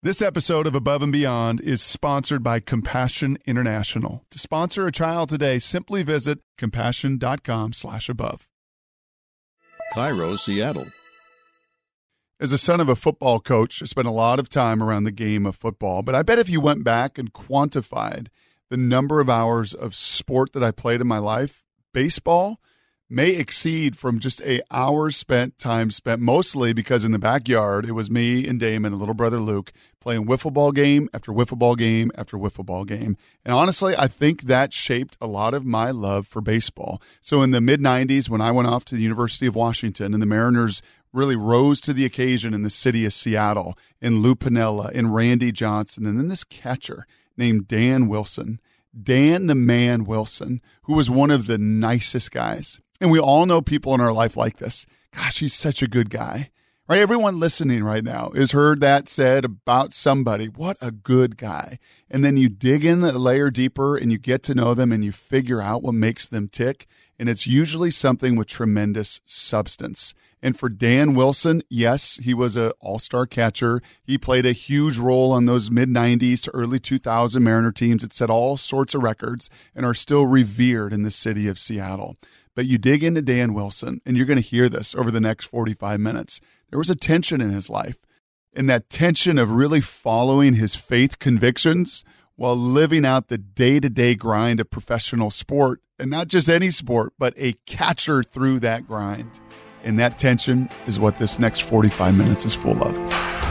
This episode of Above and Beyond is sponsored by Compassion International. To sponsor a child today, simply visit compassion.com/above. Cairo, Seattle. As a son of a football coach, I spent a lot of time around the game of football, but I bet if you went back and quantified the number of hours of sport that I played in my life, baseball may exceed from just time spent mostly because in the backyard, it was me and Damon and little brother Luke playing wiffle ball game after wiffle ball game after wiffle ball game. And honestly, I think that shaped a lot of my love for baseball. So in the mid-90s, when I went off to the University of Washington and the Mariners really rose to the occasion in the city of Seattle, in Lou Piniella, in Randy Johnson, and then this catcher named Dan Wilson, Dan the Man Wilson, who was one of the nicest guys. And we all know people in our life like this. Gosh, he's such a good guy, right? Everyone listening right now has heard that said about somebody. What a good guy. And then you dig in a layer deeper and you get to know them and you figure out what makes them tick. And it's usually something with tremendous substance. And for Dan Wilson, yes, he was an all-star catcher. He played a huge role on those mid-90s to early 2000 Mariner teams that set all sorts of records and are still revered in the city of Seattle. But you dig into Dan Wilson, and you're going to hear this over the next 45 minutes. There was a tension in his life, and that tension of really following his faith convictions while living out the day-to-day grind of professional sport, and not just any sport, but a catcher through that grind. And that tension is what this next 45 minutes is full of.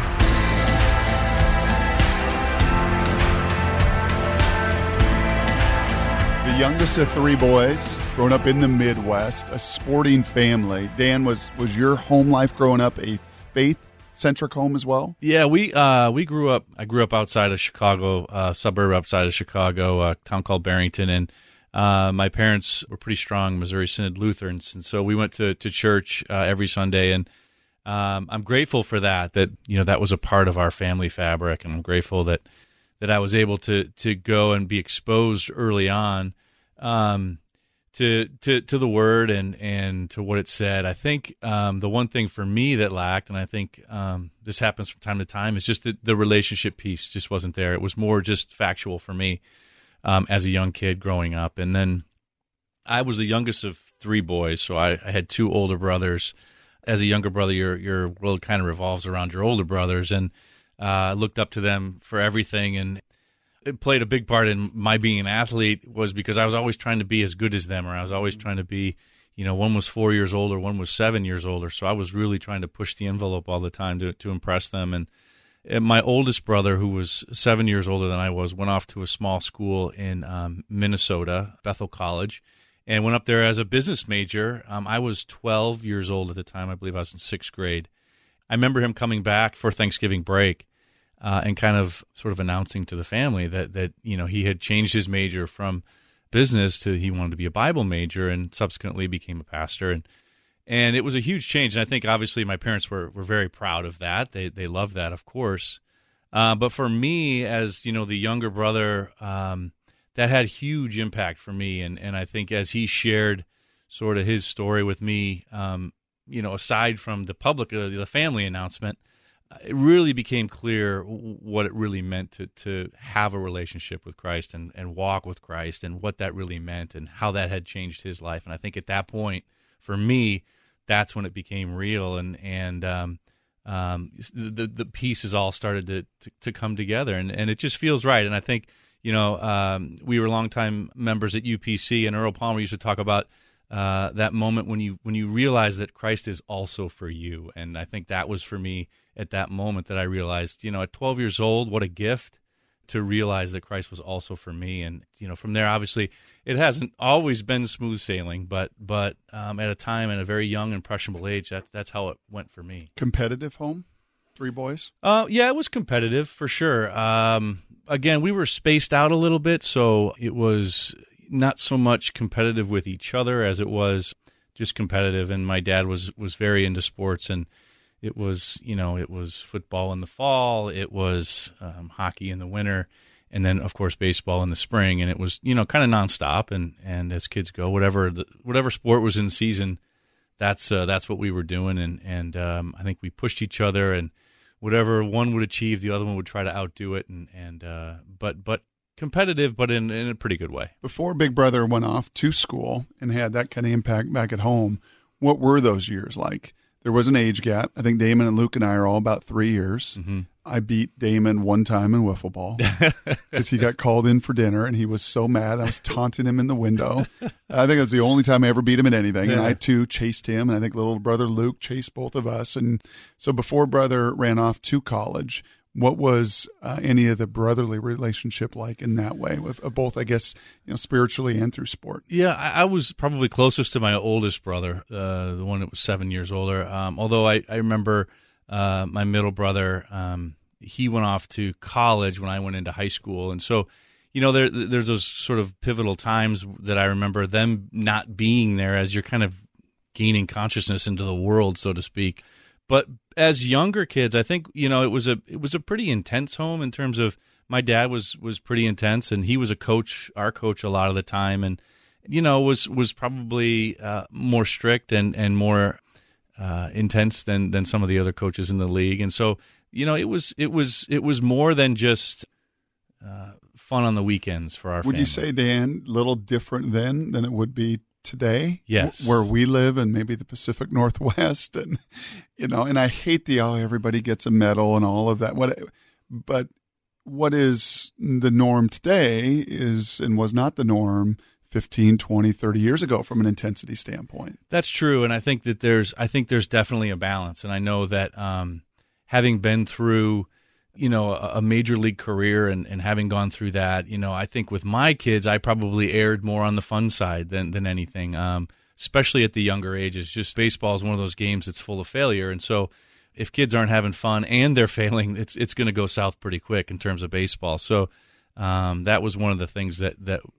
The youngest of three boys, growing up in the Midwest, a sporting family. Dan, was your home life growing up a faith-centric home as well? Yeah, we grew up. I grew up outside of Chicago, suburb outside of Chicago, a town called Barrington, and my parents were pretty strong Missouri Synod Lutherans, and so we went to church every Sunday, and I'm grateful for that. That that was a part of our family fabric, and I'm grateful that I was able to go and be exposed early on to the Word and to what it said. I think the one thing for me that lacked, and I think this happens from time to time, is just the relationship piece just wasn't there. It was more just factual for me as a young kid growing up. And then I was the youngest of three boys, so I had two older brothers. As a younger brother, your world kind of revolves around your older brothers, and I looked up to them for everything, and it played a big part in my being an athlete was because I was always trying to be as good as them, or I was always trying to be, one was 4 years older, one was 7 years older, so I was really trying to push the envelope all the time to impress them. And my oldest brother, who was 7 years older than I was, went off to a small school in Minnesota, Bethel College, and went up there as a business major. I was 12 years old at the time. I believe I was in sixth grade. I remember him coming back for Thanksgiving break and kind of sort of announcing to the family that he had changed his major from business to he wanted to be a Bible major, and subsequently became a pastor. And it was a huge change. And I think obviously my parents were very proud of that. They loved that, of course. But for me, as the younger brother, that had huge impact for me. And I think as he shared sort of his story with me, aside from the public, the family announcement, it really became clear what it really meant to have a relationship with Christ and walk with Christ, and what that really meant and how that had changed his life. And I think at that point, for me, that's when it became real, and the pieces all started to come together, and it just feels right. And I think we were longtime members at UPC, and Earl Palmer used to talk about that moment when you realize that Christ is also for you. And I think that was for me at that moment that I realized, at 12 years old, what a gift to realize that Christ was also for me. And from there, obviously, it hasn't always been smooth sailing, but at a time, at a very young, impressionable age, that's how it went for me. Competitive home, three boys. Yeah, it was competitive for sure. Again, we were spaced out a little bit, so it was not so much competitive with each other as it was just competitive. And my dad was very into sports, and it was football in the fall, it was hockey in the winter, and then of course baseball in the spring. And it was kind of nonstop. And as kids go, whatever sport was in season, that's what we were doing. And I think we pushed each other, and whatever one would achieve, the other one would try to outdo it, but competitive, but in a pretty good way. Before Big Brother went off to school and had that kind of impact back at home, what were those years like? There was an age gap. I think Damon and Luke and I are all about 3 years. Mm-hmm. I beat Damon one time in wiffle ball because he got called in for dinner, and he was so mad. I was taunting him in the window. I think it was the only time I ever beat him in anything. And I, too, chased him, and I think little brother Luke chased both of us. And so before brother ran off to college, what was any of the brotherly relationship like in that way, with both, I guess, spiritually and through sport? Yeah, I was probably closest to my oldest brother, the one that was 7 years older. Although I remember my middle brother, he went off to college when I went into high school. And so, there's those sort of pivotal times that I remember them not being there as you're kind of gaining consciousness into the world, so to speak. But as younger kids, I think, it was a pretty intense home in terms of my dad was pretty intense, and he was our coach a lot of the time, and, was probably more strict and more intense than some of the other coaches in the league. And so, it was more than just fun on the weekends for our family. Would you say, Dan, a little different then than it would be today? Yes. Where we live and maybe the Pacific Northwest, and and I hate everybody gets a medal and all of that. But what is the norm today is and was not the norm 15, 20, 30 years ago from an intensity standpoint. That's true, and I think that there's definitely a balance. And I know that having been through a major league career and having gone through that, I think with my kids, I probably erred more on the fun side than anything, especially at the younger ages. Just baseball is one of those games that's full of failure. And so if kids aren't having fun and they're failing, it's going to go south pretty quick in terms of baseball. So that was one of the things that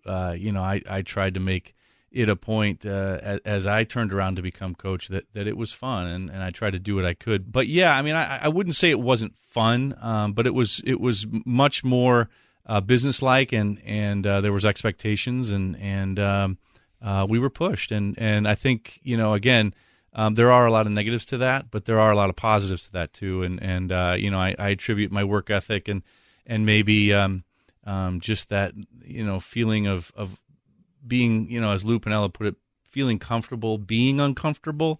I tried to make it a point as I turned around to become coach that it was fun, and I tried to do what I could. But yeah, I mean, I wouldn't say it wasn't fun, but it was much more businesslike, and there was expectations, and we were pushed, and I think again. There are a lot of negatives to that, but there are a lot of positives to that too, and I attribute my work ethic and maybe just that feeling of being as Lou Piniella put it, feeling comfortable being uncomfortable.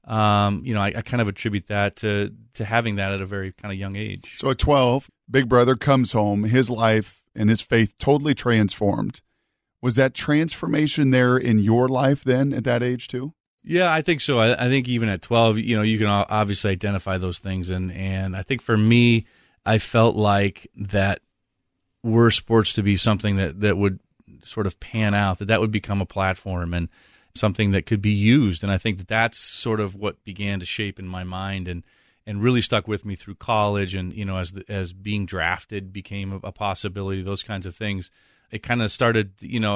I kind of attribute that to having that at a very kind of young age. So at 12, Big Brother comes home, his life and his faith totally transformed. Was that transformation there in your life then at that age too? Yeah, I think so. I think even at 12, you can obviously identify those things. And I think for me, I felt like that were sports to be something that would sort of pan out, that would become a platform and something that could be used. And I think that's sort of what began to shape in my mind and really stuck with me through college. And, as being drafted became a possibility, those kinds of things, it kind of started,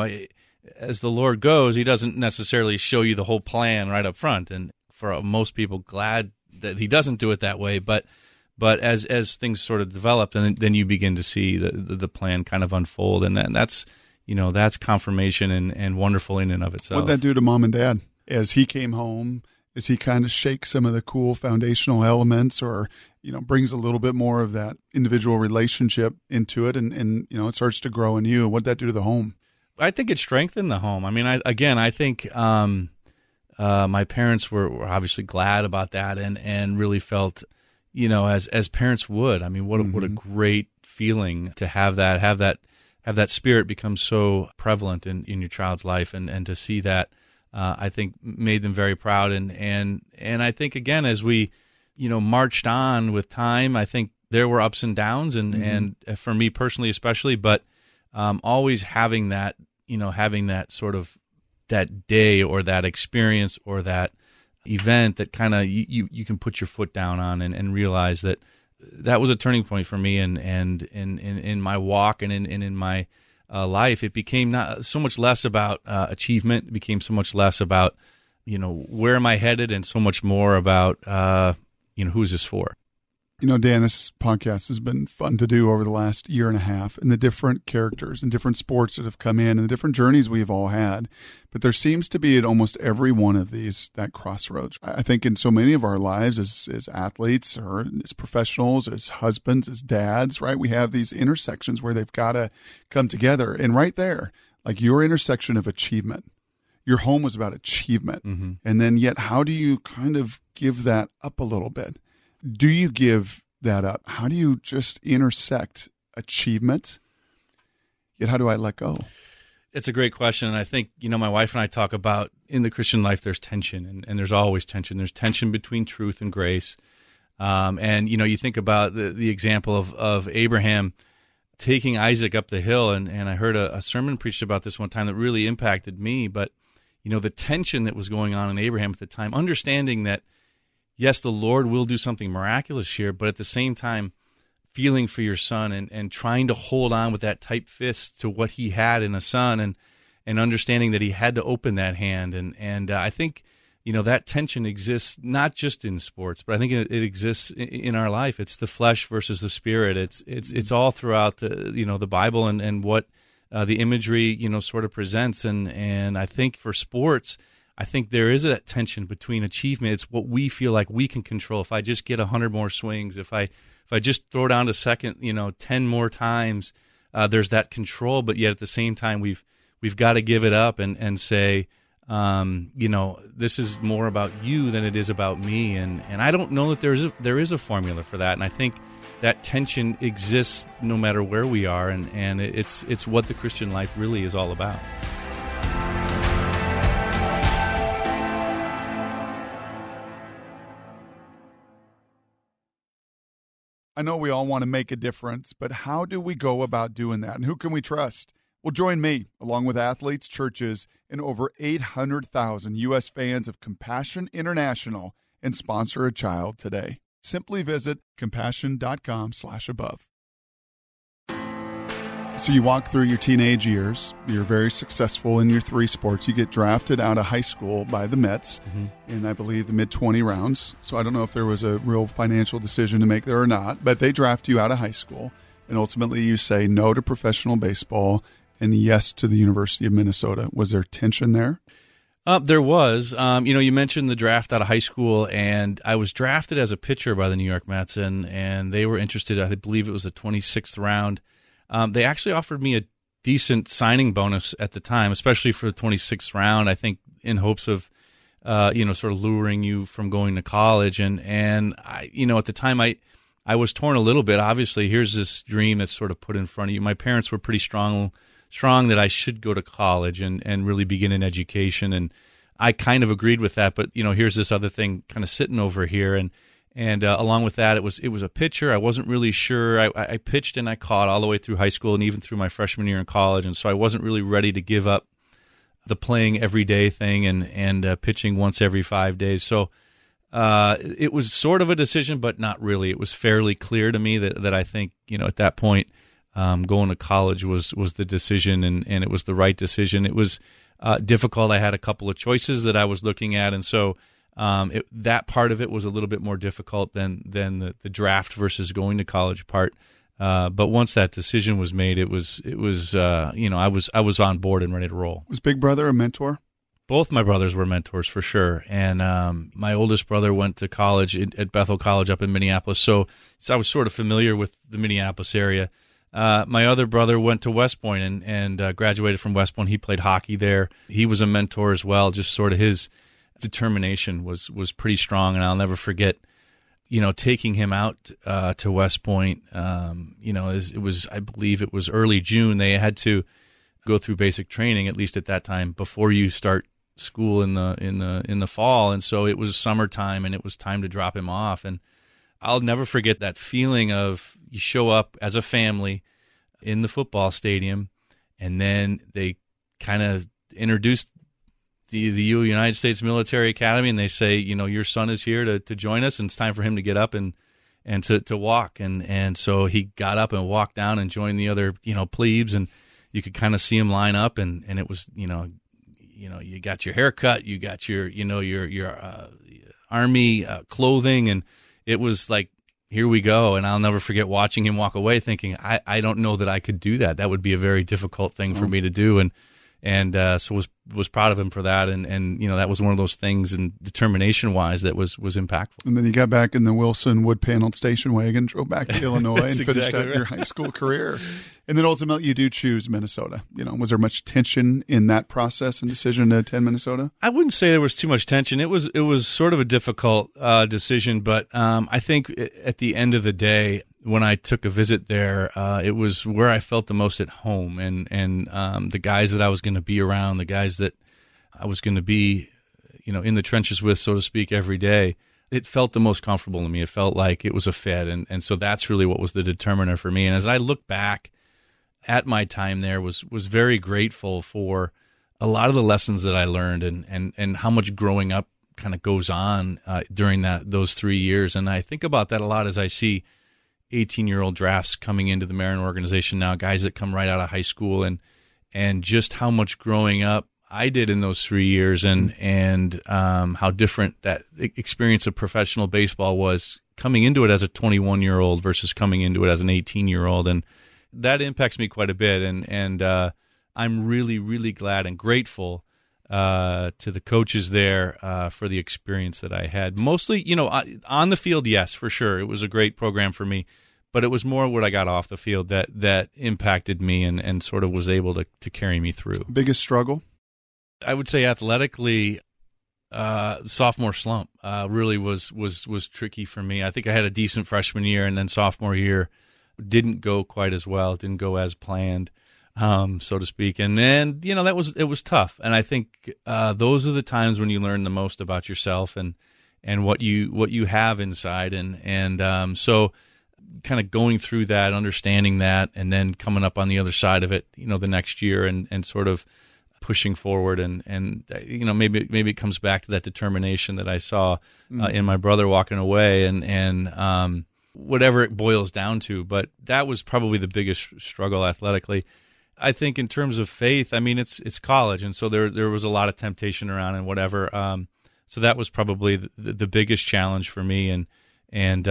as the Lord goes, he doesn't necessarily show you the whole plan right up front. And for most people, glad that he doesn't do it that way. But as things sort of develop, then you begin to see the plan kind of unfold. And that's confirmation and wonderful in and of itself. What'd that do to mom and dad as he came home? As he kind of shakes some of the cool foundational elements or, brings a little bit more of that individual relationship into it and it starts to grow in you. What'd that do to the home? I think it strengthened the home. I mean, I think my parents were obviously glad about that and really felt, as parents would. I mean, what a great feeling to have that spirit become so prevalent in your child's life, and to see that, I think made them very proud. And I think again, as we, marched on with time, I think there were ups and downs, and for me personally, especially, but always having that sort of that day or that experience or that event that kind of you can put your foot down on and realize that was a turning point for me and in my walk and in my life. It became not so much less about achievement. It became so much less about where am I headed, and so much more about who's this for. You know, Dan, this podcast has been fun to do over the last year and a half, and the different characters and different sports that have come in and the different journeys we've all had. But there seems to be at almost every one of these that crossroads. I think in so many of our lives as athletes or as professionals, as husbands, as dads, right, we have these intersections where they've got to come together. And right there, like your intersection of achievement, your home was about achievement. Mm-hmm. And then yet how do you kind of give that up a little bit? Do you give that up? How do you just intersect achievement, yet how do I let go? It's a great question. And I think, my wife and I talk about in the Christian life, there's tension and there's always tension. There's tension between truth and grace. And you think about the example of Abraham taking Isaac up the hill. And I heard a sermon preached about this one time that really impacted me. But, the tension that was going on in Abraham at the time, understanding that, yes, the Lord will do something miraculous here, but at the same time, feeling for your son and trying to hold on with that tight fist to what he had in a son and understanding that he had to open that hand. And I think, that tension exists not just in sports, but I think it exists in our life. It's the flesh versus the spirit. It's all throughout the Bible and what the imagery, sort of presents. And I think for sports, I think there is a tension between achievement. It's what we feel like we can control. If I just get 100 more swings, if I just throw down to second, 10 more times, there's that control. But yet at the same time, we've got to give it up and say, this is more about you than it is about me. And I don't know that there is a formula for that. And I think that tension exists no matter where we are. And it's what the Christian life really is all about. I know we all want to make a difference, but how do we go about doing that? And who can we trust? Well, join me, along with athletes, churches, and over 800,000 U.S. fans of Compassion International, and sponsor a child today. Simply visit compassion.com/above. So you walk through your teenage years. You're very successful in your 3 sports. You get drafted out of high school by the Mets in, I believe, the mid-20 rounds. So I don't know if there was a real financial decision to make there or not, but they draft you out of high school, and ultimately you say no to professional baseball and yes to the University of Minnesota. Was there tension there? There was. You mentioned the draft out of high school, and I was drafted as a pitcher by the New York Mets, and they were interested. I believe it was the 26th round. They actually offered me a decent signing bonus at the time, especially for the 26th round, I think in hopes of, sort of luring you from going to college. And I, at the time I was torn a little bit. Obviously, here's this dream that's sort of put in front of you. My parents were pretty strong that I should go to college and really begin an education. And I kind of agreed with that, but, here's this other thing kind of sitting over here. And along with that, it was a pitcher. I wasn't really sure. I pitched and I caught all the way through high school and even through my freshman year in college, and so I wasn't really ready to give up the playing every day thing and pitching once every 5 days. So it was sort of a decision, but not really. It was fairly clear to me that I think at that point going to college was the decision, and it was the right decision. It was difficult. I had a couple of choices that I was looking at, and so. That part of it was a little bit more difficult than the draft versus going to college part. But once that decision was made, it was I was on board and ready to roll. Was Big Brother a mentor? Both my brothers were mentors for sure. And my oldest brother went to college at Bethel College up in Minneapolis, so I was sort of familiar with the Minneapolis area. My other brother went to West Point and graduated from West Point. He played hockey there. He was a mentor as well. Just sort of his determination was pretty strong, and I'll never forget, taking him out to West Point. It was, I believe it was early June. They had to go through basic training, at least at that time, before you start school in the fall. And so it was summertime, and it was time to drop him off. And I'll never forget that feeling of you show up as a family in the football stadium, and then they kind of introduced the United States Military Academy, and they say, your son is here to join us, and it's time for him to get up and to walk. And so he got up and walked down and joined the other, plebes, and you could kind of see him line up, and it was, you got your haircut, you got your Army clothing, and it was like here we go. And I'll never forget watching him walk away thinking, I don't know that I could do that. That would be a very difficult thing for me to do. And so was proud of him for that. And that was one of those things, and determination-wise, that was impactful. And then you got back in the Wilson wood-paneled station wagon, drove back to Illinois, and finished exactly out right. your high school career. And then ultimately you do choose Minnesota. Was there much tension in that process and decision to attend Minnesota? I wouldn't say there was too much tension. It was sort of a difficult decision, but I think at the end of the day, when I took a visit there, it was where I felt the most at home, and the guys that I was going to be around, the guys that I was going to be, in the trenches with, so to speak, every day. It felt the most comfortable to me. It felt like it was a fit, and so that's really what was the determiner for me. And as I look back at my time there, was very grateful for a lot of the lessons that I learned, and how much growing up kind of goes on during those 3 years. And I think about that a lot as I see 18-year-old drafts coming into the Marin organization now, guys that come right out of high school, and just how much growing up I did in those 3 years, and how different that experience of professional baseball was coming into it as a 21-year-old versus coming into it as an 18-year-old. And that impacts me quite a bit. And I'm really, really glad and grateful to the coaches there for the experience that I had. Mostly, on the field, yes, for sure. It was a great program for me, but it was more what I got off the field that impacted me and sort of was able to carry me through. Biggest struggle? I would say athletically, sophomore slump really was tricky for me. I think I had a decent freshman year, and then sophomore year didn't go quite as well, didn't go as planned. So to speak. And then, it was tough. And I think those are the times when you learn the most about yourself and what you have inside. And so kind of going through that, understanding that, and then coming up on the other side of it, the next year and sort of pushing forward. And maybe it comes back to that determination that I saw in my brother walking away and whatever it boils down to. But that was probably the biggest struggle athletically. I think in terms of faith, I mean, it's college, and so there was a lot of temptation around and whatever. So that was probably the biggest challenge for me. And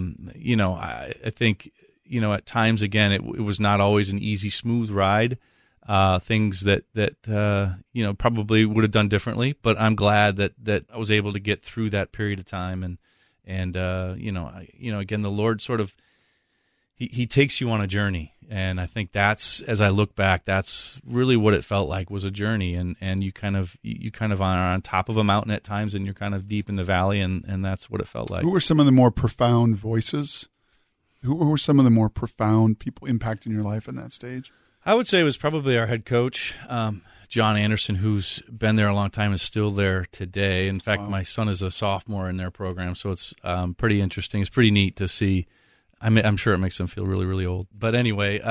I think, at times, again, it was not always an easy, smooth ride. Things that probably would have done differently, but I'm glad that I was able to get through that period of time. And again, the Lord sort of, He takes you on a journey, and I think that's, as I look back, that's really what it felt like, was a journey, and you kind of are on top of a mountain at times, and you're kind of deep in the valley, and that's what it felt like. Who were some of the more profound voices? Who were some of the more profound people impacting your life in that stage? I would say it was probably our head coach, John Anderson, who's been there a long time and is still there today. In fact, My son is a sophomore in their program, so it's pretty interesting. It's pretty neat to see. I'm sure it makes them feel really, really old. But anyway,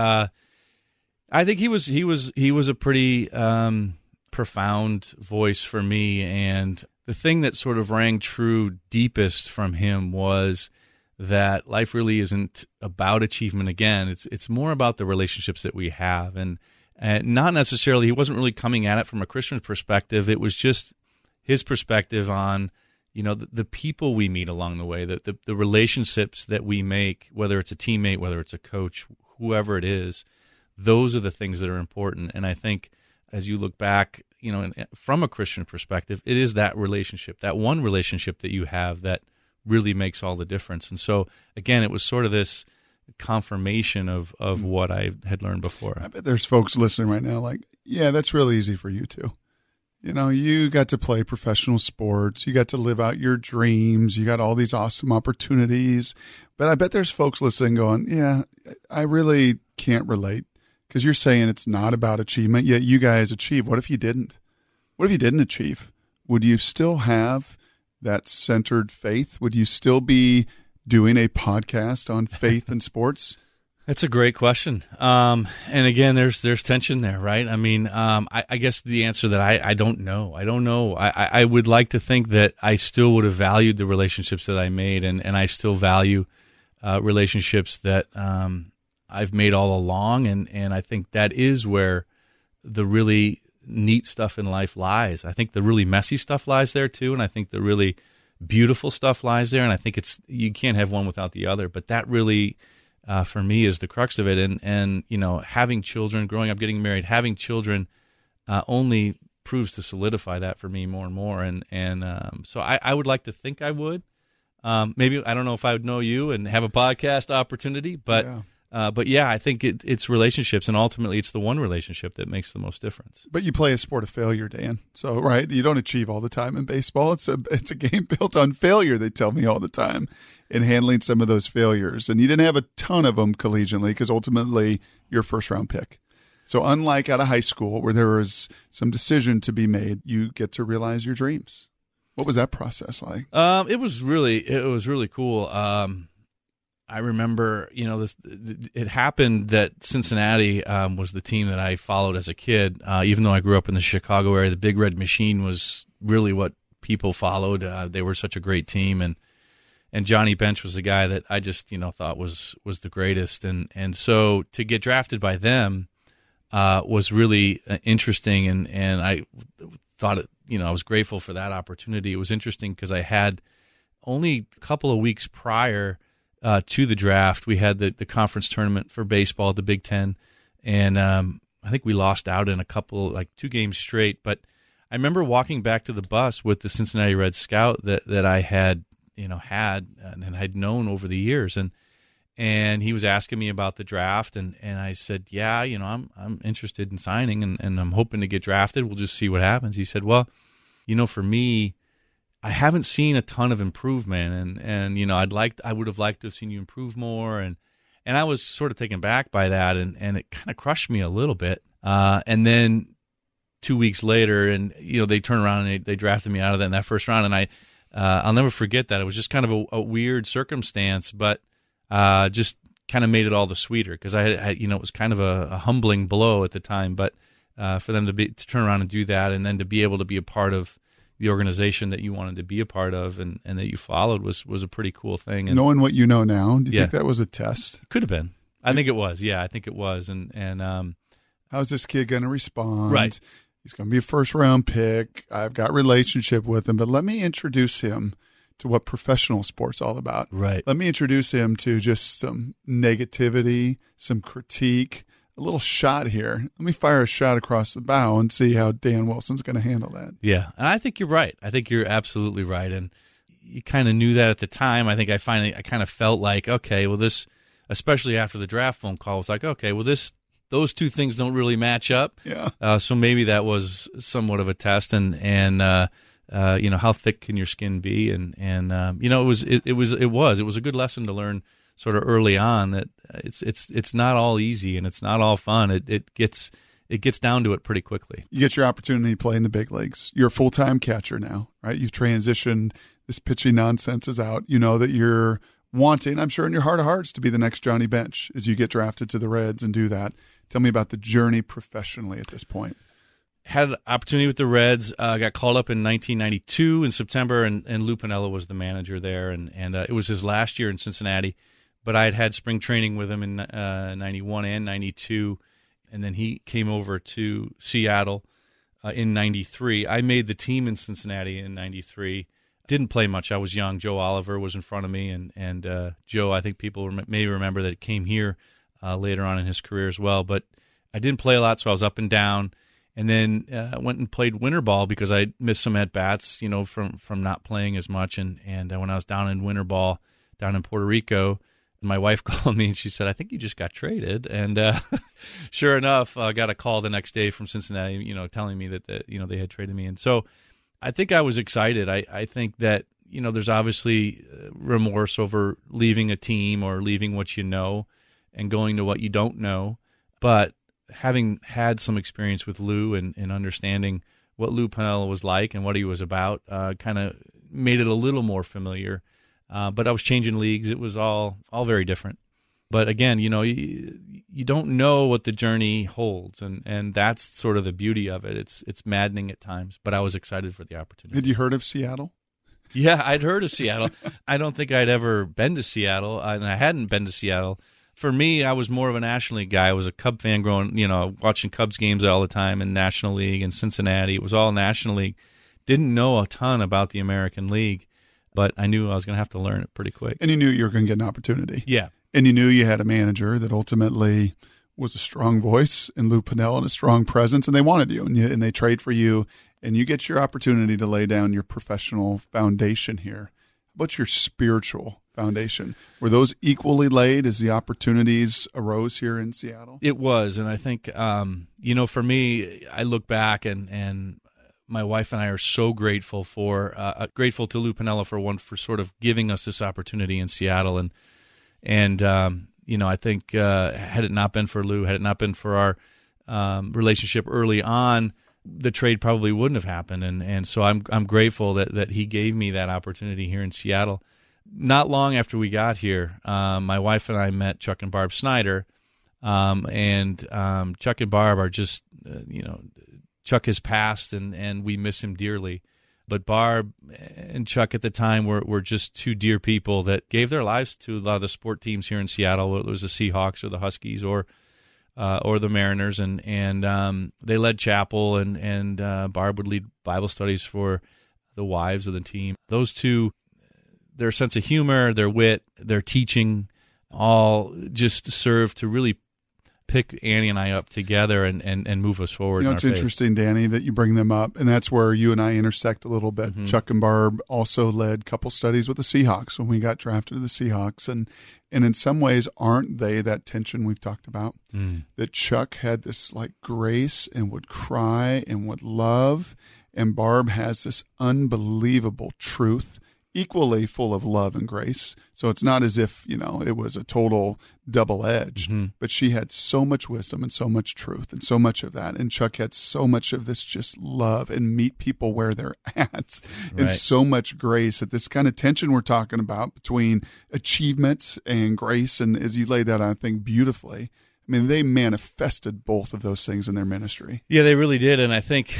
I think he was a pretty profound voice for me. And the thing that sort of rang true deepest from him was that life really isn't about achievement. Again, it's more about the relationships that we have, and not necessarily. He wasn't really coming at it from a Christian perspective. It was just his perspective on, the people we meet along the way, the relationships that we make, whether it's a teammate, whether it's a coach, whoever it is, those are the things that are important. And I think as you look back, from a Christian perspective, it is that relationship, that one relationship that you have that really makes all the difference. And so, again, it was sort of this confirmation of what I had learned before. I bet there's folks listening right now like, yeah, that's really easy for you too. You got to play professional sports. You got to live out your dreams. You got all these awesome opportunities. But I bet there's folks listening going, yeah, I really can't relate, because you're saying it's not about achievement, yet you guys achieve. What if you didn't? What if you didn't achieve? Would you still have that centered faith? Would you still be doing a podcast on faith and sports? That's a great question. And again, there's tension there, right? I mean, I guess the answer that I don't know. I don't know. I would like to think that I still would have valued the relationships that I made, and I still value relationships that I've made all along. And I think that is where the really neat stuff in life lies. I think the really messy stuff lies there too. And I think the really beautiful stuff lies there, and I think you can't have one without the other. But that really, for me, is the crux of it. And having children, growing up, getting married, having children, only proves to solidify that for me more and more. And so I would like to think I would. Maybe I don't know if I would know you and have a podcast opportunity, but. Yeah. But yeah, I think it's relationships, and ultimately it's the one relationship that makes the most difference. But you play a sport of failure, Dan. So, right, you don't achieve all the time in baseball. It's a game built on failure, they tell me all the time, in handling some of those failures. And you didn't have a ton of them collegiately because ultimately you're a first-round pick. So unlike out of high school where there was some decision to be made, you get to realize your dreams. What was that process like? It was really cool. I remember, it happened that Cincinnati was the team that I followed as a kid. Even though I grew up in the Chicago area, the Big Red Machine was really what people followed. They were such a great team, and Johnny Bench was the guy that I just thought was the greatest. And so to get drafted by them was really interesting, and I thought I was grateful for that opportunity. It was interesting because I had only a couple of weeks prior to the draft, we had the conference tournament for baseball, the Big Ten, and I think we lost out in a couple, 2 games straight. But I remember walking back to the bus with the Cincinnati Reds scout that I had, had and had known over the years, and he was asking me about the draft, and I said, yeah, I'm interested in signing, and I'm hoping to get drafted. We'll just see what happens. He said, well, for me, I haven't seen a ton of improvement, and I would have liked to have seen you improve more, and I was sort of taken back by that, and it kind of crushed me a little bit. And then 2 weeks later, and they turned around and they drafted me out of that first round, and I'll never forget that. It was just kind of a weird circumstance, but just kind of made it all the sweeter because I it was kind of a humbling blow at the time, but for them to turn around and do that, and then to be able to be a part of the organization that you wanted to be a part of and that you followed was a pretty cool thing. And knowing what you know now, do you think that was a test? Could have been. I think it was. Yeah, I think it was. And how's this kid going to respond? Right. He's going to be a first-round pick. I've got relationship with him, but let me introduce him to what professional sport's all about. Right. Let me introduce him to just some negativity, some critique, a little shot here. Let me fire a shot across the bow and see how Dan Wilson's going to handle that. Yeah, and I think you're right. I think you're absolutely right, and you kind of knew that at the time. I think I kind of felt like, okay, well, this, especially after the draft phone call, was like, okay, well, those two things don't really match up. Yeah. So maybe that was somewhat of a test, and how thick can your skin be, and it was a good lesson to learn sort of early on that it's not all easy and it's not all fun. It gets down to it pretty quickly. You get your opportunity to play in the big leagues. You're a full-time catcher now, right? You've transitioned. This pitching nonsense is out. You know that you're wanting, I'm sure in your heart of hearts, to be the next Johnny Bench as you get drafted to the Reds and do that. Tell me about the journey professionally at this point. Had an opportunity with the Reds. Got called up in 1992 in September, and Lou Piniella was the manager there, and it was his last year in Cincinnati. But I had spring training with him in 91 and 92, and then he came over to Seattle in 93. I made the team in Cincinnati in 93. Didn't play much. I was young. Joe Oliver was in front of me, and Joe, I think people may remember that came here later on in his career as well. But I didn't play a lot, so I was up and down. And then went and played winter ball because I missed some at-bats, from not playing as much. And when I was down in winter ball down in Puerto Rico, my wife called me and she said, I think you just got traded. And sure enough, I got a call the next day from Cincinnati, telling me that they had traded me. And so I think I was excited. I think that, there's obviously remorse over leaving a team or leaving what you know and going to what you don't know. But having had some experience with Lou and understanding what Lou Piniella was like and what he was about, kind of made it a little more familiar. But I was changing leagues. It was all very different. But again, you don't know what the journey holds, and that's sort of the beauty of it. It's maddening at times, but I was excited for the opportunity. Had you heard of Seattle? Yeah, I'd heard of Seattle. I don't think I'd ever been to Seattle, and I hadn't been to Seattle. For me, I was more of a National League guy. I was a Cub fan growing, watching Cubs games all the time in National League and Cincinnati. It was all National League. Didn't know a ton about the American League. but I knew I was going to have to learn it pretty quick. And you knew you were going to get an opportunity. Yeah. And you knew you had a manager that ultimately was a strong voice in Lou Pennell and a strong presence, and they wanted you, and they trade for you, and you get your opportunity to lay down your professional foundation here. What's your spiritual foundation? Were those equally laid as the opportunities arose here in Seattle? It was, and I think, for me, I look back and my wife and I are so grateful grateful to Lou Pennell for sort of giving us this opportunity in Seattle, and I think had it not been for Lou, had it not been for our relationship early on, the trade probably wouldn't have happened, and so I'm grateful that he gave me that opportunity here in Seattle. Not long after we got here, my wife and I met Chuck and Barb Snyder, and Chuck and Barb are just, Chuck has passed, and we miss him dearly. But Barb and Chuck at the time were just two dear people that gave their lives to a lot of the sport teams here in Seattle, whether it was the Seahawks or the Huskies or the Mariners, and they led chapel, and Barb would lead Bible studies for the wives of the team. Those two, their sense of humor, their wit, their teaching, all just served to really pick Annie and I up together and move us forward. It's interesting, Danny, that you bring them up, and that's where you and I intersect a little bit. Mm-hmm. Chuck and Barb also led couple studies with the Seahawks when we got drafted to the Seahawks, and in some ways, aren't they that tension we've talked about? That Chuck had this like grace and would cry and would love, and Barb has this unbelievable truth, equally full of love and grace. So it's not as if, it was a total double-edged, but she had so much wisdom and so much truth and so much of that. And Chuck had so much of this just love and meet people where they're at, and so much grace, at this kind of tension we're talking about between achievement and grace. And as you laid that out, I think, beautifully, I mean, they manifested both of those things in their ministry. Yeah, they really did. And I think,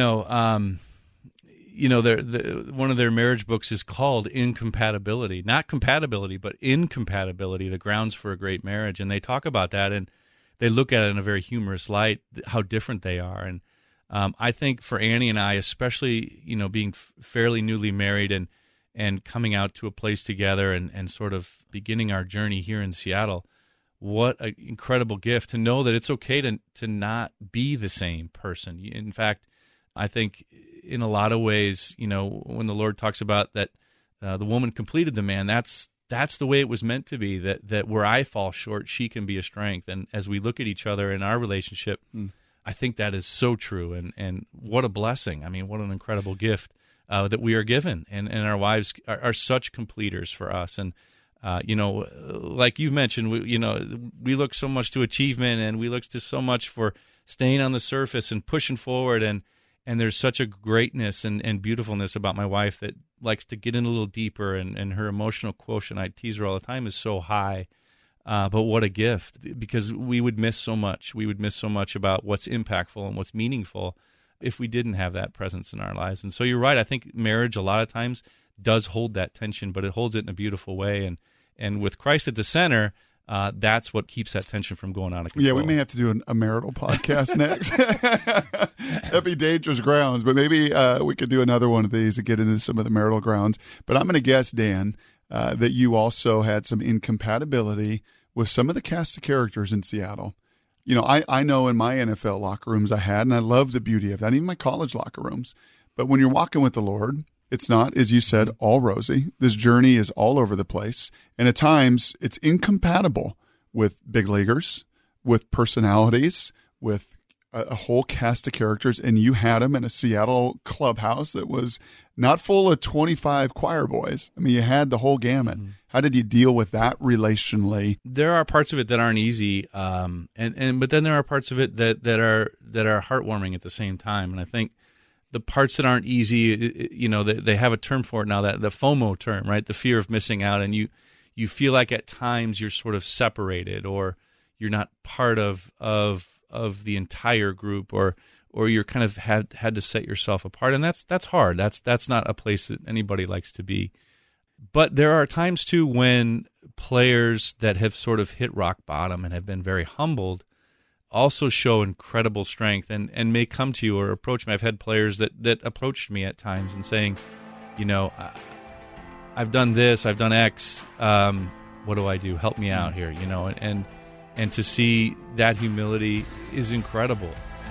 one of their marriage books is called Incompatibility. Not compatibility, but incompatibility, the grounds for a great marriage. And they talk about that, and they look at it in a very humorous light, how different they are. And I think for Annie and I, especially, being fairly newly married and coming out to a place together and sort of beginning our journey here in Seattle, what an incredible gift to know that it's okay to not be the same person. In fact, I think in a lot of ways, when the Lord talks about that the woman completed the man, that's the way it was meant to be, that where I fall short, she can be a strength. And as we look at each other in our relationship, I think that is so true. And what a blessing. I mean, what an incredible gift that we are given. And our wives are such completers for us. And, like you mentioned, we look so much to achievement, and we look to so much for staying on the surface and pushing forward. And there's such a greatness and beautifulness about my wife that likes to get in a little deeper, and her emotional quotient, I tease her all the time, is so high. But what a gift, because we would miss so much. We would miss so much about what's impactful and what's meaningful if we didn't have that presence in our lives. And so you're right. I think marriage a lot of times does hold that tension, but it holds it in a beautiful way. And with Christ at the center, that's what keeps that tension from going out of control. Yeah, we may have to do a marital podcast next. That'd be dangerous grounds, but maybe we could do another one of these to get into some of the marital grounds. But I'm going to guess, Dan, that you also had some incompatibility with some of the cast of characters in Seattle. I know in my NFL locker rooms I had, and I love the beauty of that, even my college locker rooms. But when you're walking with the Lord, it's not, as you said, all rosy. This journey is all over the place. And at times, it's incompatible with big leaguers, with personalities, with a whole cast of characters. And you had them in a Seattle clubhouse that was not full of 25 choir boys. I mean, you had the whole gamut. How did you deal with that relationally? There are parts of it that aren't easy, but then there are parts of it that are heartwarming at the same time. And I think the parts that aren't easy, they have a term for it now, that the FOMO term, right? The fear of missing out, and you feel like at times you're sort of separated, or you're not part of the entire group, or you're kind of had to set yourself apart, and that's hard. That's not a place that anybody likes to be. But there are times too when players that have sort of hit rock bottom and have been very humbled also show incredible strength and may come to you or approach me. I've had players that approached me at times and saying, I've done this, I've done X. What do I do? Help me out here, and to see that humility is incredible.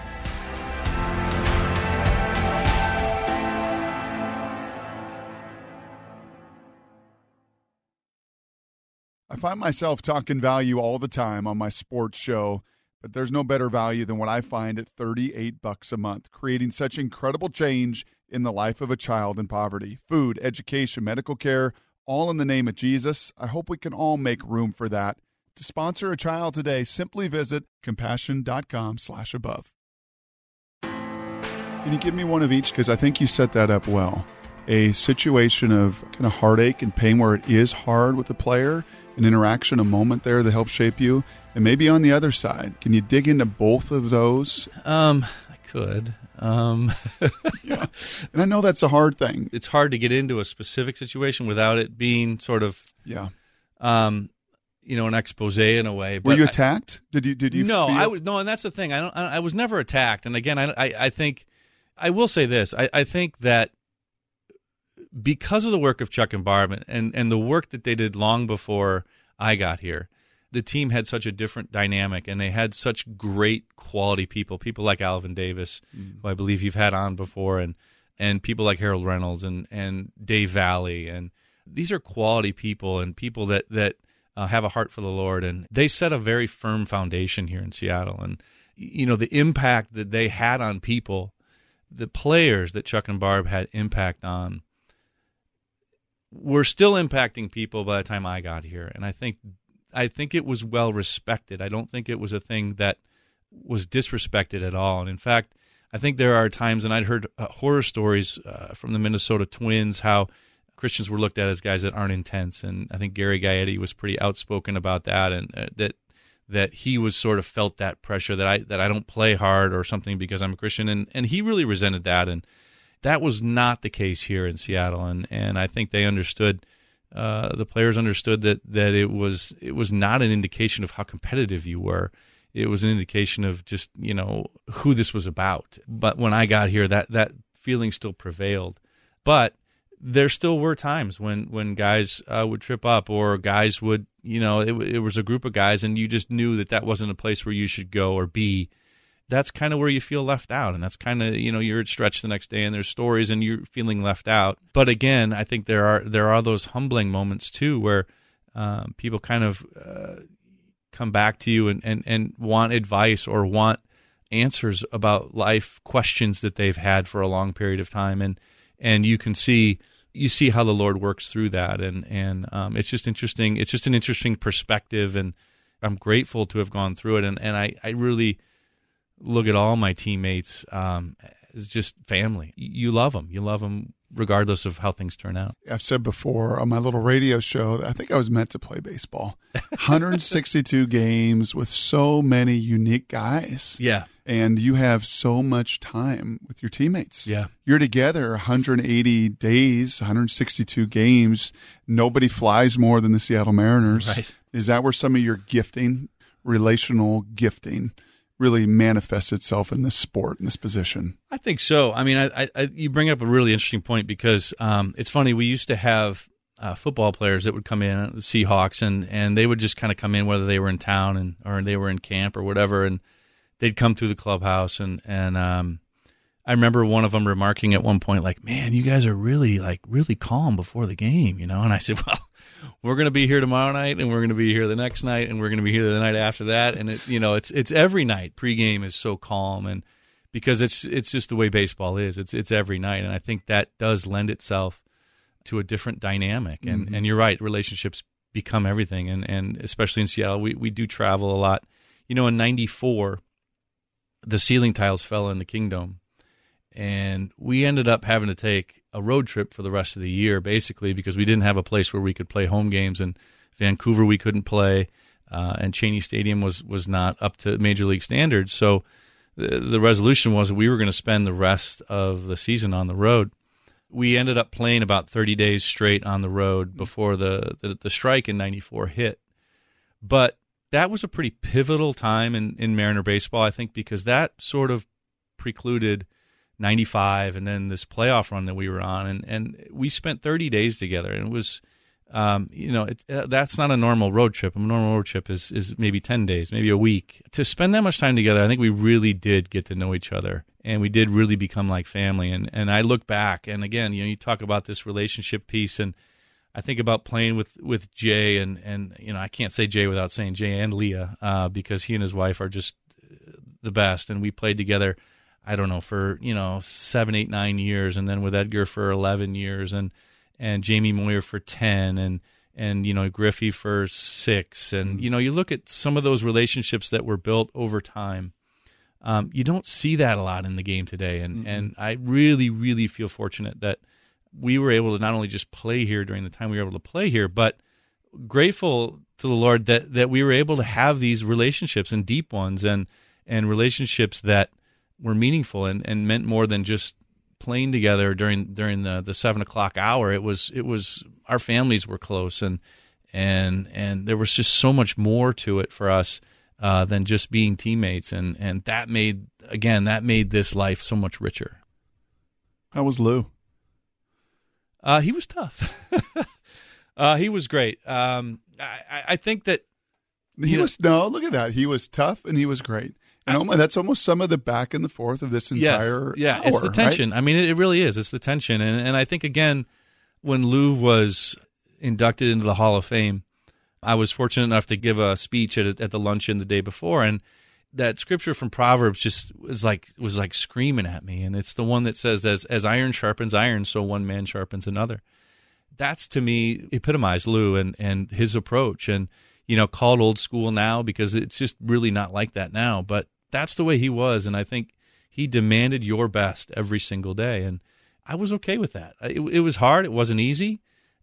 I find myself talking value all the time on my sports show, but there's no better value than what I find at $38 a month, creating such incredible change in the life of a child in poverty. Food, education, medical care, all in the name of Jesus. I hope we can all make room for that. To sponsor a child today, simply visit compassion.com/above. Can you give me one of each? Because I think you set that up well. A situation of kind of heartache and pain where it is hard with the player, an interaction, a moment there that helps shape you, and maybe on the other side. Can you dig into both of those? I could. Yeah. And I know that's a hard thing. It's hard to get into a specific situation without it being sort of, an expose in a way. But were you attacked? Did you? No, feel? I was no, and that's the thing. I was never attacked. And again, I think I will say this. I think that because of the work of Chuck and Barb and the work that they did long before I got here, the team had such a different dynamic, and they had such great quality people like Alvin Davis, who I believe you've had on before, and people like Harold Reynolds and Dave Valley. And these are quality people and people that have a heart for the Lord, and they set a very firm foundation here in Seattle. And, the impact that they had on people, the players that Chuck and Barb had impact on, were still impacting people by the time I got here. And I think it was well respected. I don't think it was a thing that was disrespected at all. And in fact, I think there are times, and I'd heard horror stories from the Minnesota Twins, how Christians were looked at as guys that aren't intense. And I think Gary Gaetti was pretty outspoken about that, and that he was sort of felt that pressure that I don't play hard or something because I'm a Christian, and he really resented that. And that was not the case here in Seattle, and I think they understood. The players understood that it was not an indication of how competitive you were. It was an indication of just who this was about. But when I got here, that feeling still prevailed. But there still were times when guys would trip up, or guys would it was a group of guys, and you just knew that wasn't a place where you should go or be. That's kind of where you feel left out, and that's kind of you're at stretch the next day, and there's stories, and you're feeling left out. But again, I think there are those humbling moments too, where people kind of come back to you and want advice or want answers about life questions that they've had for a long period of time, and you see how the Lord works through that, and it's just interesting. It's just an interesting perspective, and I'm grateful to have gone through it, and I really look at all my teammates as just family. You love them regardless of how things turn out. I've said before on my little radio show that I think I was meant to play baseball. 162 games with so many unique guys. Yeah. And you have so much time with your teammates. Yeah. You're together 180 days, 162 games. Nobody flies more than the Seattle Mariners. Right. Is that where some of your gifting, relational gifting, really manifests itself in this sport, in this position? I think so. I mean, I you bring up a really interesting point, because it's funny. We used to have football players that would come in, the Seahawks, and they would just kind of come in, whether they were in town or they were in camp or whatever, and they'd come through the clubhouse. And I remember one of them remarking at one point, like, "Man, you guys are really calm before the game, And I said, "Well, we're going to be here tomorrow night, and we're going to be here the next night, and we're going to be here the night after that." And it's every night. Pregame is so calm, and because it's just the way baseball is. It's every night, and I think that does lend itself to a different dynamic. And you're right, relationships become everything, and especially in Seattle, we do travel a lot. In '94, the ceiling tiles fell in the Kingdome, and we ended up having to take a road trip for the rest of the year, basically, because we didn't have a place where we could play home games. In Vancouver, we couldn't play, and Cheney Stadium was not up to Major League standards. So the resolution was that we were going to spend the rest of the season on the road. We ended up playing about 30 days straight on the road before the strike in '94 hit. But that was a pretty pivotal time in Mariner baseball, I think, because that sort of precluded '95, and then this playoff run that we were on, and we spent 30 days together, and it was, that's not a normal road trip. A normal road trip is maybe 10 days, maybe a week. To spend that much time together, I think we really did get to know each other, and we did really become like family. And I look back, and again, you talk about this relationship piece, and I think about playing with Jay, and I can't say Jay without saying Jay and Leah, because he and his wife are just the best, and we played together, I don't know, for 7, 8, 9 years, and then with Edgar for 11 years, and Jamie Moyer for 10, and Griffey for 6, and you look at some of those relationships that were built over time. You don't see that a lot in the game today, and I really, really feel fortunate that we were able to not only just play here during the time we were able to play here, but grateful to the Lord that we were able to have these relationships, and deep ones, and relationships that were meaningful and meant more than just playing together during the 7 o'clock hour. It was our families were close, and there was just so much more to it for us than just being teammates, and that made this life so much richer. How was Lou? He was tough. He was great. I think that look at that. He was tough and he was great. And that's almost some of the back and the forth of this entire hour, it's the tension. Right? I mean, it really is. It's the tension. And I think, again, when Lou was inducted into the Hall of Fame, I was fortunate enough to give a speech at the luncheon the day before, and that scripture from Proverbs just was like screaming at me, and it's the one that says, as iron sharpens iron, so one man sharpens another. That's, to me, epitomized Lou and his approach, and called old school now because it's just really not like that now, but that's the way he was, and I think he demanded your best every single day, and I was okay with that. It was hard. It wasn't easy.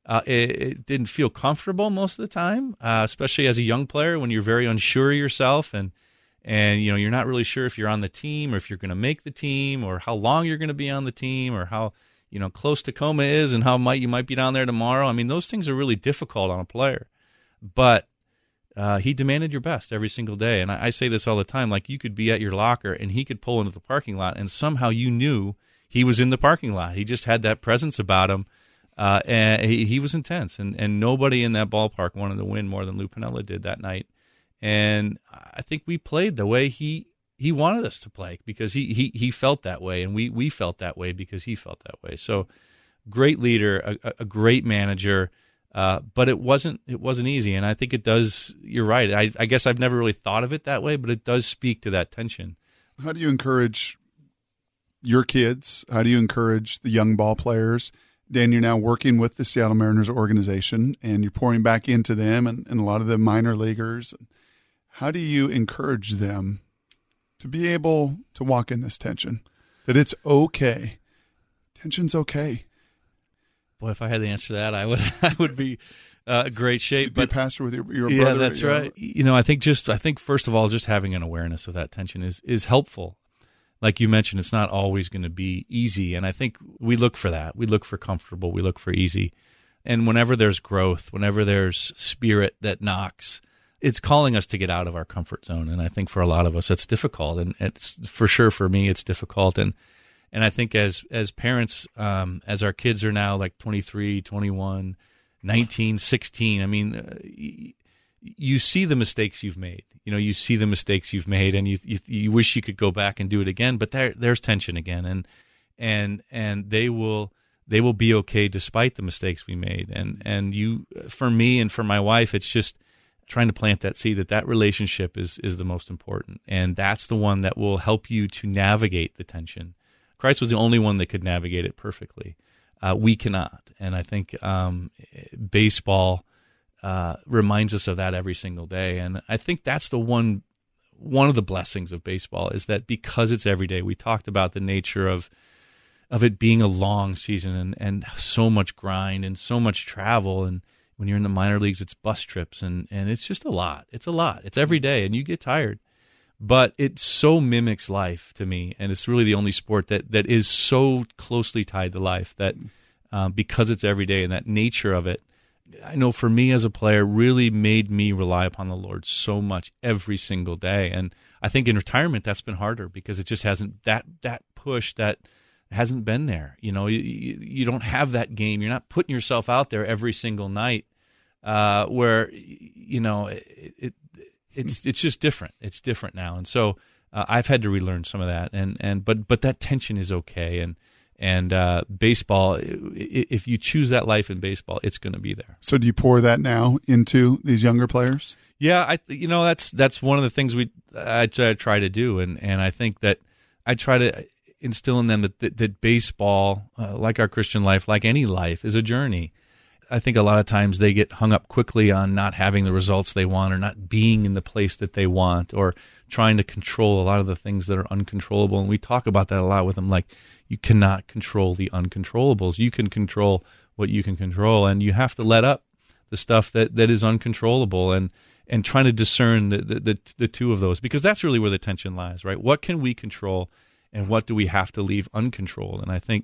It didn't feel comfortable most of the time, especially as a young player when you're very unsure of yourself, and you're not really sure if you're on the team or if you're going to make the team or how long you're going to be on the team or how close Tacoma is and how you might be down there tomorrow. I mean, those things are really difficult on a player. But he demanded your best every single day. And I say this all the time, like you could be at your locker and he could pull into the parking lot and somehow you knew he was in the parking lot. He just had that presence about him. And he was intense. And nobody in that ballpark wanted to win more than Lou Piniella did that night. And I think we played the way he wanted us to play because he felt that way, and we felt that way because he felt that way. So, great leader, a great manager, but it wasn't easy. And I think it does. You're right. I guess I've never really thought of it that way, but it does speak to that tension. How do you encourage your kids? How do you encourage the young ball players? Dan, you're now working with the Seattle Mariners organization, and you're pouring back into them and a lot of the minor leaguers. How do you encourage them to be able to walk in this tension, that it's okay? Tension's okay. Boy, if I had the answer to that, I would be great shape. You'd be a pastor with your brother. Yeah, that's right. I think first of all, just having an awareness of that tension is helpful. Like you mentioned, it's not always going to be easy, and I think we look for that. We look for comfortable. We look for easy. And whenever there's growth, whenever there's spirit that knocks, it's calling us to get out of our comfort zone. And I think for a lot of us, it's difficult. And it's for sure for me, it's difficult. And I think as parents, as our kids are now like 23, 21, 19, 16, I mean, you see the mistakes you've made. You see the mistakes you've made, and you wish you could go back and do it again. But there's tension again, and they will be okay despite the mistakes we made. And you, for me and for my wife, it's just trying to plant that seed that relationship is the most important, and that's the one that will help you to navigate the tension. Christ was the only one that could navigate it perfectly. We cannot, and I think baseball reminds us of that every single day. And I think that's the one of the blessings of baseball is that because it's every day. We talked about the nature of it being a long season and so much grind and so much travel. And when you're in the minor leagues, it's bus trips and it's just a lot. It's a lot. It's every day and you get tired. But it so mimics life to me, and it's really the only sport that is so closely tied to life that because it's every day and that nature of it, I know for me as a player, really made me rely upon the Lord so much every single day. And I think in retirement, that's been harder because it just hasn't that push, that hasn't been there. You don't have that game. You're not putting yourself out there every single night where, it's just different. It's different now. And so I've had to relearn some of that. But that tension is okay. And baseball, if you choose that life in baseball, it's going to be there. So do you pour that now into these younger players? Yeah, that's one of the things I try to do, and I think that I try to instill in them that baseball, like our Christian life, like any life, is a journey. I think a lot of times they get hung up quickly on not having the results they want, or not being in the place that they want, or trying to control a lot of the things that are uncontrollable. And we talk about that a lot with them, like, you cannot control the uncontrollables. You can control what you can control, and you have to let up the stuff that is uncontrollable, and trying to discern the two of those, because that's really where the tension lies, right? What can we control, and what do we have to leave uncontrolled? And I think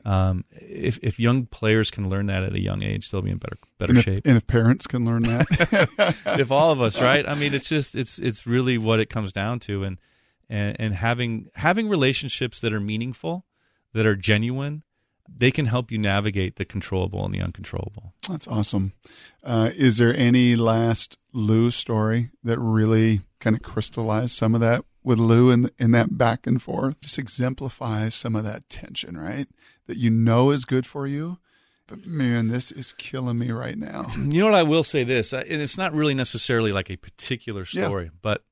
if young players can learn that at a young age, they'll be in better shape. And if parents can learn that, if all of us, right? I mean, it's really what it comes down to, and having relationships that are meaningful, that are genuine, they can help you navigate the controllable and the uncontrollable. That's awesome. Is there any last Lou story that really kind of crystallized some of that with Lou in that back and forth? Just exemplifies some of that tension, right? That is good for you, but man, this is killing me right now. You know what, I will say this, and it's not really necessarily like a particular story, but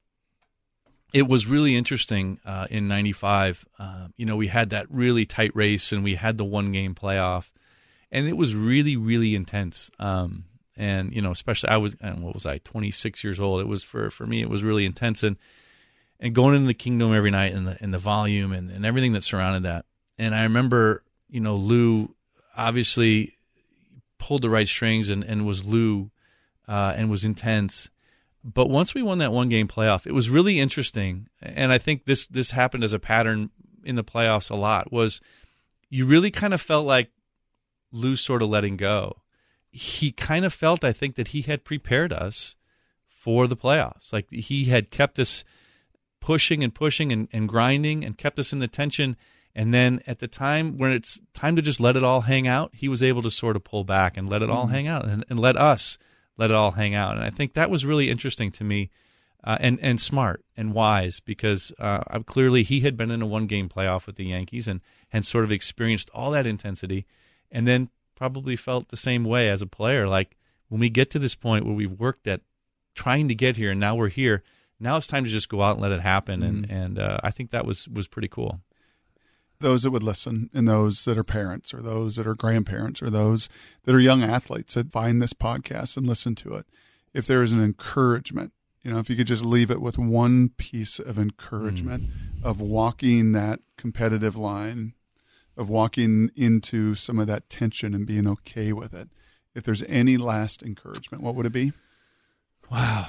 it was really interesting in 95. We had that really tight race, and we had the one-game playoff, and it was really, really intense. And especially what was I, 26 years old? It was for me, it was really intense, and going into the Kingdome every night, and the volume and everything that surrounded that. And I remember, Lou obviously pulled the right strings and was Lou and was intense. But once we won that one-game playoff, it was really interesting, and I think this happened as a pattern in the playoffs a lot, was you really kind of felt like Lou sort of letting go. He kind of felt, I think, that he had prepared us for the playoffs. Like, he had kept us pushing and grinding, and kept us in the tension, and then at the time when it's time to just let it all hang out, he was able to sort of pull back and let it all hang out, and let us let it all hang out. And I think that was really interesting to me, and smart and wise, because clearly he had been in a one-game playoff with the Yankees and sort of experienced all that intensity, and then probably felt the same way as a player. Like, when we get to this point where we've worked at trying to get here, and now we're here, now it's time to just go out and let it happen. And I think that was pretty cool. Those that would listen, and those that are parents, or those that are grandparents, or those that are young athletes that find this podcast and listen to it, if there is an encouragement, if you could just leave it with one piece of encouragement of walking that competitive line, of walking into some of that tension and being okay with it, if there's any last encouragement, what would it be? Wow.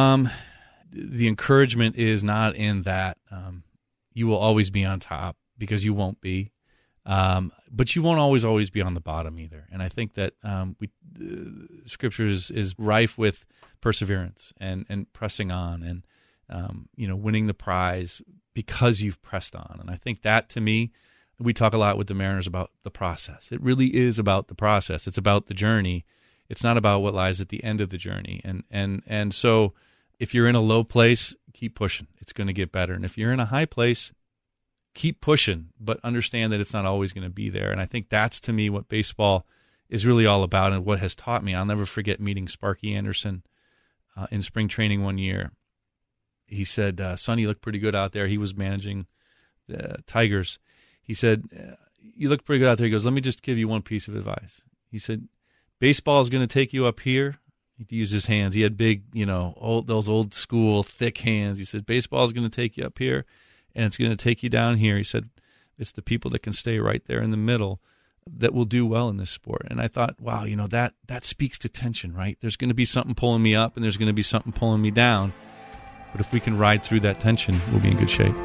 The encouragement is not in that you will always be on top, because you won't be, but you won't always be on the bottom either. And I think that Scripture is rife with perseverance and pressing on, and winning the prize because you've pressed on. And I think that, to me, we talk a lot with the Mariners about the process. It really is about the process. It's about the journey. It's not about what lies at the end of the journey. And so, if you're in a low place, keep pushing. It's going to get better. And if you're in a high place, keep pushing, but understand that it's not always going to be there. And I think that's, to me, what baseball is really all about, and what has taught me. I'll never forget meeting Sparky Anderson in spring training one year. He said, "Son, you look pretty good out there." He was managing the Tigers. He said, "You look pretty good out there." He goes, "Let me just give you one piece of advice." He said, "Baseball is going to take you up here." He used his hands. He had big, those old school thick hands. He said, "Baseball is going to take you up here, and it's going to take you down here." He said, "It's the people that can stay right there in the middle that will do well in this sport." And I thought, wow, that speaks to tension, right? There's going to be something pulling me up, and there's going to be something pulling me down. But if we can ride through that tension, we'll be in good shape.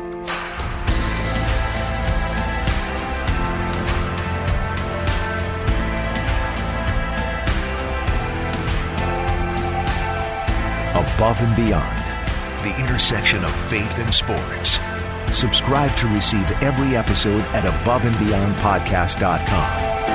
Above and Beyond, the intersection of faith and sports. Subscribe to receive every episode at AboveAndBeyondPodcast.com.